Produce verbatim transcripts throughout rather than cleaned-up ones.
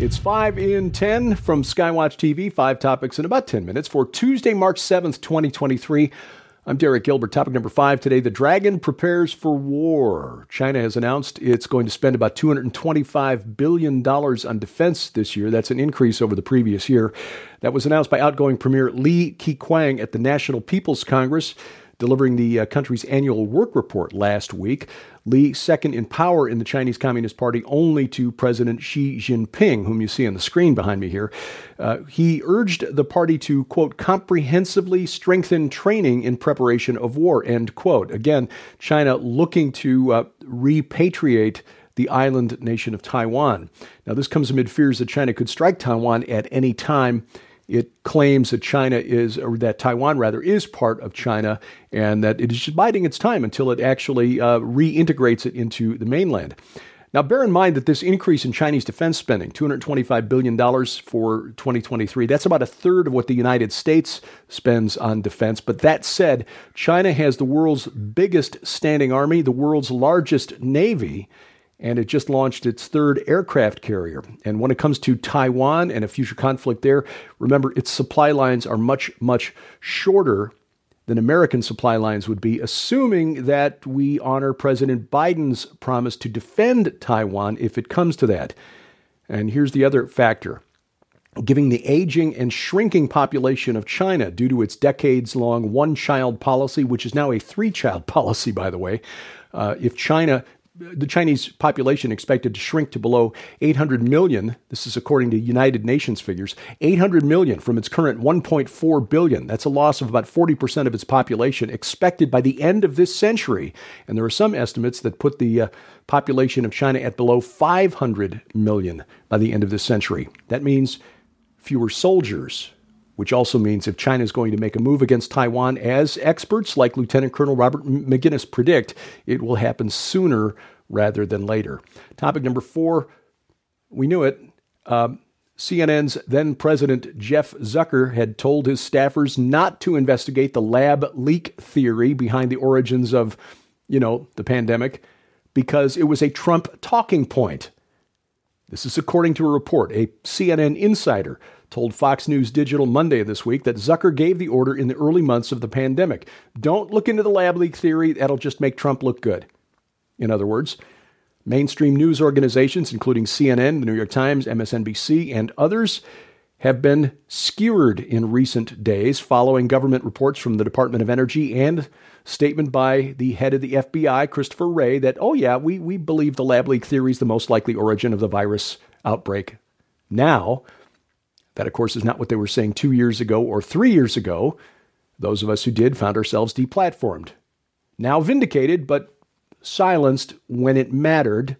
It's five in ten from Skywatch T V, five topics in about ten minutes for Tuesday, March seventh, twenty twenty-three. I'm Derek Gilbert. Topic number five today, the dragon prepares for war. China has announced it's going to spend about two hundred twenty-five billion dollars on defense this year. That's an increase over the previous year. That was announced by outgoing Premier Li Keqiang at the National People's Congress, delivering the uh, country's annual work report last week. Li, second in power in the Chinese Communist Party only to President Xi Jinping, whom you see on the screen behind me here. Uh, he urged the party to, quote, comprehensively strengthen training in preparation of war, end quote. Again, China looking to uh, repatriate the island nation of Taiwan. Now, this comes amid fears that China could strike Taiwan at any time. It claims that China is, or that Taiwan rather, is part of China, and that it is just biding its time until it actually uh, reintegrates it into the mainland. Now, bear in mind that this increase in Chinese defense spending, two hundred twenty-five billion dollars for twenty twenty-three, that's about a third of what the United States spends on defense. But that said, China has the world's biggest standing army, the world's largest navy, and it just launched its third aircraft carrier. And when it comes to Taiwan and a future conflict there, remember, its supply lines are much, much shorter than American supply lines would be, assuming that we honor President Biden's promise to defend Taiwan if it comes to that. And here's the other factor. Given the aging and shrinking population of China due to its decades-long one-child policy, which is now a three-child policy, by the way, uh, if China... The Chinese population expected to shrink to below eight hundred million. This is according to United Nations figures. eight hundred million from its current one point four billion. That's a loss of about forty percent of its population expected by the end of this century. And there are some estimates that put the uh, population of China at below five hundred million by the end of this century. That means fewer soldiers, which also means if China is going to make a move against Taiwan, as experts like Lieutenant Colonel Robert McGinnis predict, it will happen sooner rather than later. Topic number four, we knew it. Uh, C N N's then President Jeff Zucker had told his staffers not to investigate the lab leak theory behind the origins of, you know, the pandemic, because it was a Trump talking point. This is according to a report. A C N N insider told Fox News Digital Monday this week that Zucker gave the order in the early months of the pandemic. Don't look into the lab leak theory. That'll just make Trump look good. In other words, mainstream news organizations, including C N N, the New York Times, M S N B C, and others, have been skewered in recent days following government reports from the Department of Energy and statement by the head of the F B I, Christopher Wray, that, oh yeah, we, we believe the lab leak theory is the most likely origin of the virus outbreak. Now, that, of course, is not what they were saying two years ago or three years ago. Those of us who did found ourselves deplatformed. Now vindicated, but silenced when it mattered.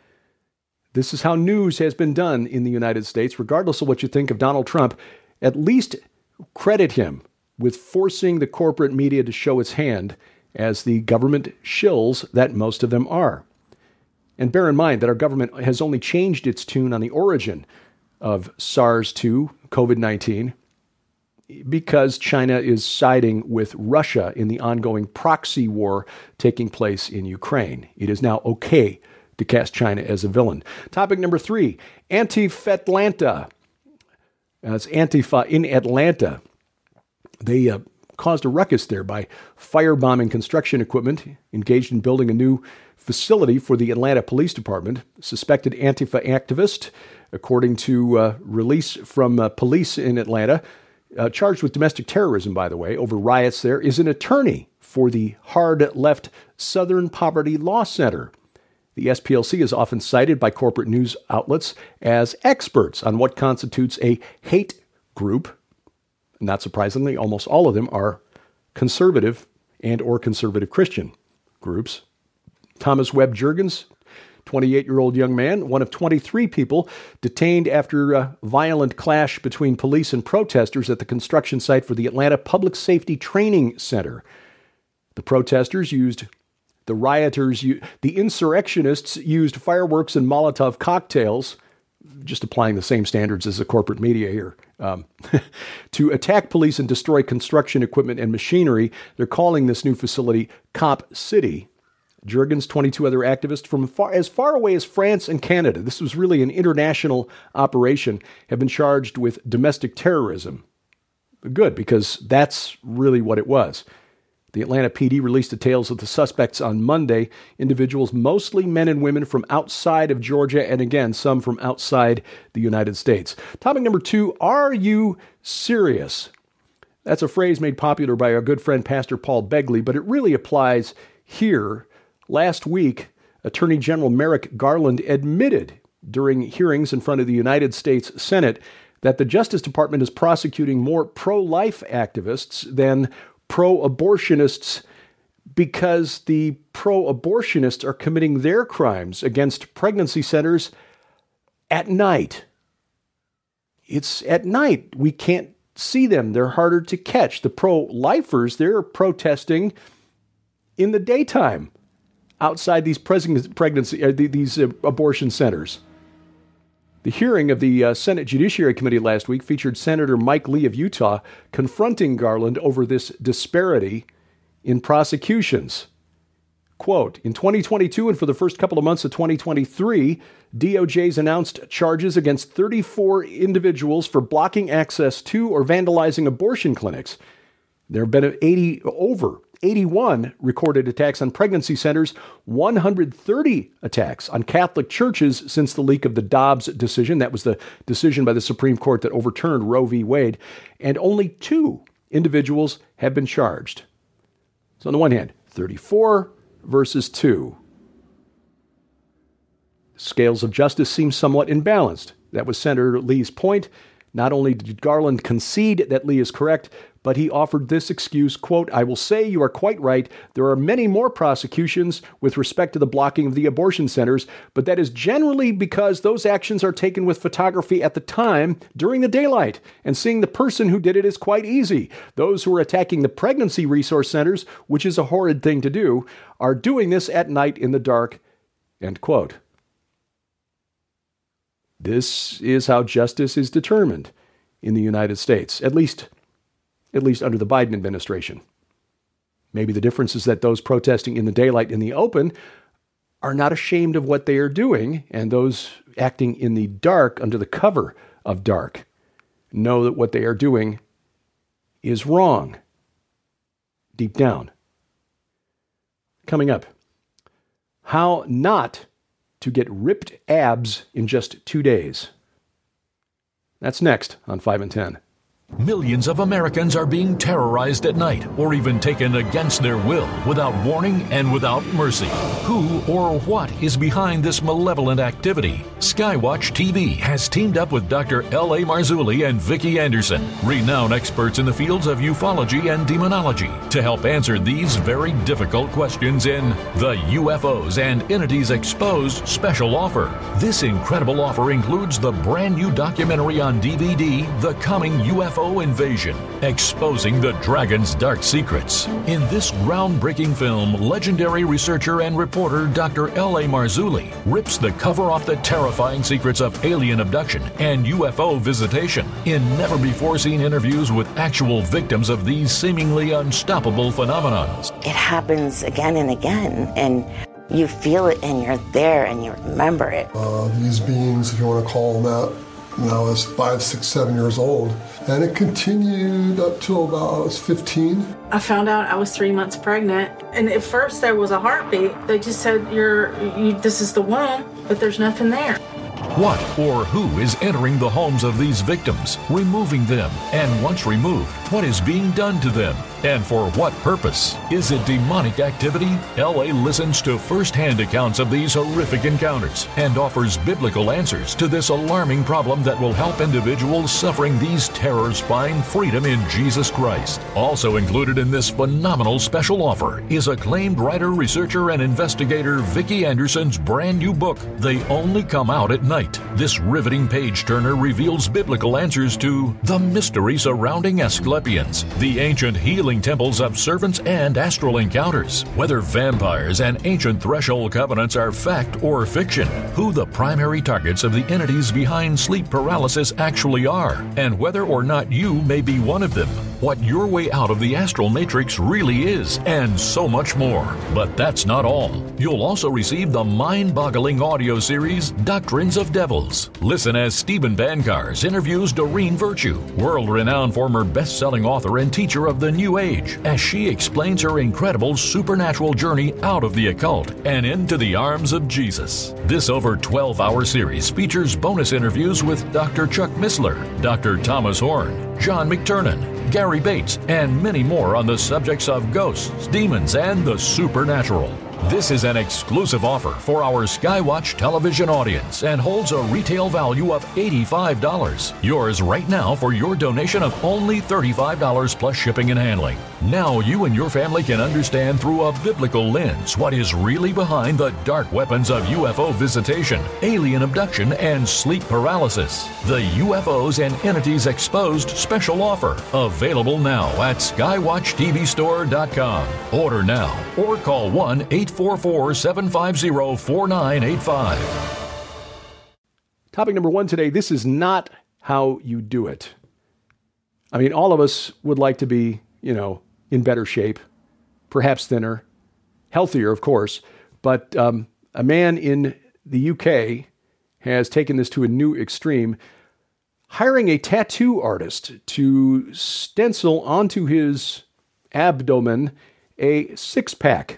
This is how news has been done in the United States. Regardless of what you think of Donald Trump, at least credit him with forcing the corporate media to show its hand as the government shills that most of them are. And bear in mind that our government has only changed its tune on the origin of SARS two, COVID nineteen, because China is siding with Russia in the ongoing proxy war taking place in Ukraine. It is now okay to cast China as a villain. Topic number three, Antifa-Atlanta. That's Antifa in Atlanta. They uh, caused a ruckus there by firebombing construction equipment engaged in building a new facility for the Atlanta Police Department. Suspected Antifa activist, according to uh, release from uh, police in Atlanta, uh, charged with domestic terrorism, by the way, over riots there, is an attorney for the hard-left Southern Poverty Law Center. The S P L C is often cited by corporate news outlets as experts on what constitutes a hate group. Not surprisingly, almost all of them are conservative and or conservative Christian groups. Thomas Webb Juergens, twenty-eight-year-old young man, one of twenty-three people detained after a violent clash between police and protesters at the construction site for the Atlanta Public Safety Training Center. The protesters used, the rioters, the insurrectionists used fireworks and Molotov cocktails, just applying the same standards as the corporate media here, um, to attack police and destroy construction equipment and machinery. They're calling this new facility Cop City. Jurgens, twenty-two other activists from far, as far away as France and Canada, this was really an international operation, have been charged with domestic terrorism. Good, because that's really what it was. The Atlanta P D released details of the suspects on Monday, individuals mostly men and women from outside of Georgia, and again, some from outside the United States. Topic number two, are you serious? That's a phrase made popular by our good friend Pastor Paul Begley, but it really applies here. Last week, Attorney General Merrick Garland admitted during hearings in front of the United States Senate that the Justice Department is prosecuting more pro-life activists than pro-abortionists because the pro-abortionists are committing their crimes against pregnancy centers at night. It's at night. We can't see them. They're harder to catch. The pro-lifers, they're protesting in the daytime outside these pregnancy, uh, these uh, abortion centers. The hearing of the uh, Senate Judiciary Committee last week featured Senator Mike Lee of Utah confronting Garland over this disparity in prosecutions. Quote, in twenty twenty-two and for the first couple of months of twenty twenty-three, D O J's announced charges against thirty-four individuals for blocking access to or vandalizing abortion clinics. There have been eighty, over eighty-one recorded attacks on pregnancy centers, one hundred thirty attacks on Catholic churches since the leak of the Dobbs decision. That was the decision by the Supreme Court that overturned Roe v. Wade. And only two individuals have been charged. So on the one hand, thirty-four versus two. Scales of justice seem somewhat imbalanced. That was Senator Lee's point. Not only did Garland concede that Lee is correct, but he offered this excuse, quote, I will say you are quite right. There are many more prosecutions with respect to the blocking of the abortion centers, but that is generally because those actions are taken with photography at the time during the daylight, and seeing the person who did it is quite easy. Those who are attacking the pregnancy resource centers, which is a horrid thing to do, are doing this at night in the dark, end quote. This is how justice is determined in the United States, at least at least under the Biden administration. Maybe the difference is that those protesting in the daylight in the open are not ashamed of what they are doing, and those acting in the dark under the cover of dark know that what they are doing is wrong deep down. Coming up, how not to get ripped abs in just two days. That's next on five and ten. Millions of Americans are being terrorized at night or even taken against their will without warning and without mercy. Who or what is behind this malevolent activity? Skywatch T V has teamed up with Doctor L A Marzulli and Vicki Anderson, renowned experts in the fields of ufology and demonology, to help answer these very difficult questions in the U F Os and Entities Exposed special offer. This incredible offer includes the brand new documentary on D V D, The Coming U F O Invasion, exposing the dragon's dark secrets. In this groundbreaking film, legendary researcher and reporter Doctor L A Marzulli rips the cover off the terrifying secrets of alien abduction and U F O visitation in never-before-seen interviews with actual victims of these seemingly unstoppable phenomenons. It happens again and again, and you feel it and you're there and you remember it. Uh, these beings, if you want to call them that, when I was five, six, seven years old. And it continued up till about I was fifteen. I found out I was three months pregnant. And at first there was a heartbeat. They just said, "You're, you, this is the womb," but there's nothing there. What or who is entering the homes of these victims, removing them, and once removed, what is being done to them, and for what purpose? Is it demonic activity? L A listens to first-hand accounts of these horrific encounters and offers biblical answers to this alarming problem that will help individuals suffering these terrors find freedom in Jesus Christ. Also included in this phenomenal special offer is acclaimed writer, researcher, and investigator Vicki Anderson's brand new book, They Only Come Out at Night. This riveting page-turner reveals biblical answers to the mystery surrounding Asclepians, the ancient healing temples of servants and astral encounters, whether vampires and ancient threshold covenants are fact or fiction, who the primary targets of the entities behind sleep paralysis actually are, and whether or not you may be one of them. what your way out of the astral matrix really is, and so much more. But that's not all. You'll also receive the mind-boggling audio series, Doctrines of Devils. Listen as Stephen Bancars interviews Doreen Virtue, world-renowned former best-selling author and teacher of the New Age, as she explains her incredible supernatural journey out of the occult and into the arms of Jesus. This over twelve-hour series features bonus interviews with Doctor Chuck Missler, Doctor Thomas Horn, John McTernan, Gary Bates, and many more on the subjects of ghosts, demons, and the supernatural. This is an exclusive offer for our Skywatch television audience and holds a retail value of eighty-five dollars. Yours right now for your donation of only thirty-five dollars plus shipping and handling. Now you and your family can understand through a biblical lens what is really behind the dark weapons of U F O visitation, alien abduction, and sleep paralysis. The U F Os and Entities Exposed special offer, available now at skywatch t v store dot com. Order now or call one eight four four, seven five zero, four nine eight five. Topic number one today, this is not how you do it. I mean, all of us would like to be, you know, in better shape, perhaps thinner, healthier, of course. But um, a man in the U K has taken this to a new extreme, hiring a tattoo artist to stencil onto his abdomen a six-pack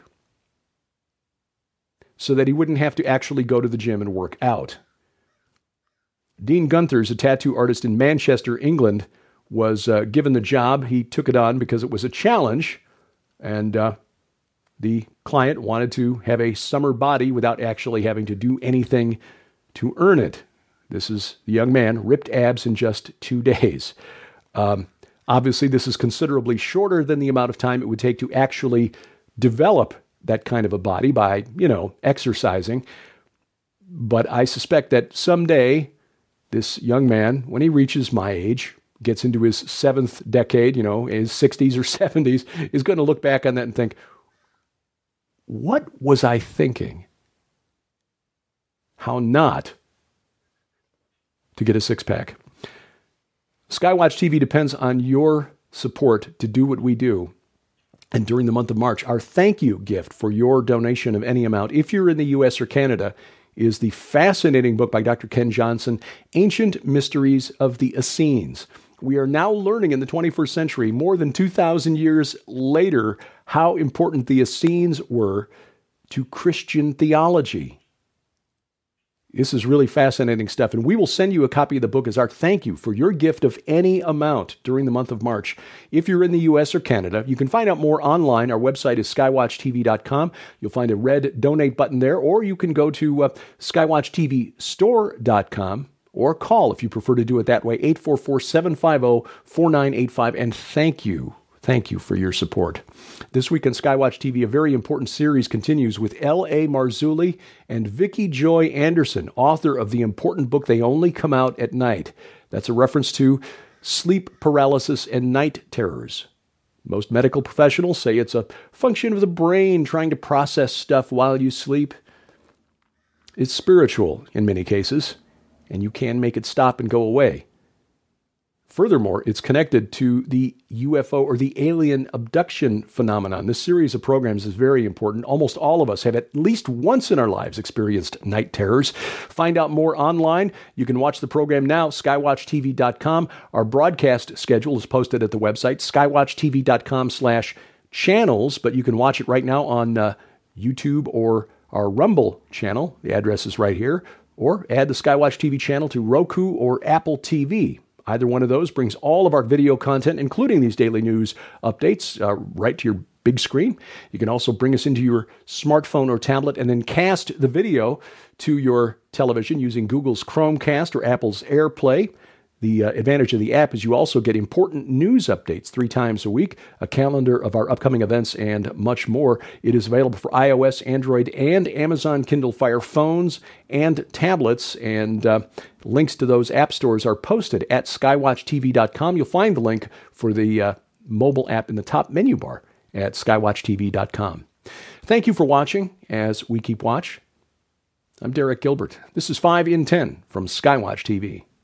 so that he wouldn't have to actually go to the gym and work out. Dean Gunther's a tattoo artist in Manchester, England, was uh, given the job. He took it on because it was a challenge, and uh, the client wanted to have a summer body without actually having to do anything to earn it. This is the young man, ripped abs in just two days. Um, obviously, this is considerably shorter than the amount of time it would take to actually develop that kind of a body by, you know, exercising. But I suspect that someday this young man, when he reaches my age, gets into his seventh decade, you know, his sixties or seventies, is going to look back on that and think, what was I thinking? How not to get a six-pack? Skywatch T V depends on your support to do what we do. And during the month of March, our thank you gift for your donation of any amount, if you're in the U S or Canada, is the fascinating book by Doctor Ken Johnson, Ancient Mysteries of the Essenes. We are now learning in the twenty-first century, more than two thousand years later, how important the Essenes were to Christian theology. This is really fascinating stuff, and we will send you a copy of the book as our thank you for your gift of any amount during the month of March. If you're in the U S or Canada, you can find out more online. Our website is skywatch t v dot com. You'll find a red donate button there, or you can go to uh, skywatch t v store dot com, or call, if you prefer to do it that way, eight four four, seven five zero, four nine eight five, and thank you. Thank you for your support. This week on Skywatch T V, a very important series continues with L A. Marzulli and Vicki Joy Anderson, author of the important book, They Only Come Out at Night. That's a reference to sleep paralysis and night terrors. Most medical professionals say it's a function of the brain trying to process stuff while you sleep. It's spiritual in many cases, and you can make it stop and go away. Furthermore, it's connected to the U F O or the alien abduction phenomenon. This series of programs is very important. Almost all of us have at least once in our lives experienced night terrors. Find out more online. You can watch the program now, skywatch t v dot com. Our broadcast schedule is posted at the website, skywatch t v dot com slash channels, but you can watch it right now on uh, YouTube or our Rumble channel. The address is right here. Or add the Skywatch T V channel to Roku or Apple T V. Either one of those brings all of our video content, including these daily news updates, uh, right to your big screen. You can also bring us into your smartphone or tablet and then cast the video to your television using Google's Chromecast or Apple's AirPlay. The uh, advantage of the app is you also get important news updates three times a week, a calendar of our upcoming events, and much more. It is available for iOS, Android, and Amazon Kindle Fire phones and tablets, and uh, links to those app stores are posted at skywatch t v dot com. You'll find the link for the uh, mobile app in the top menu bar at skywatch t v dot com. Thank you for watching as we keep watch. I'm Derek Gilbert. This is five in ten from Skywatch T V.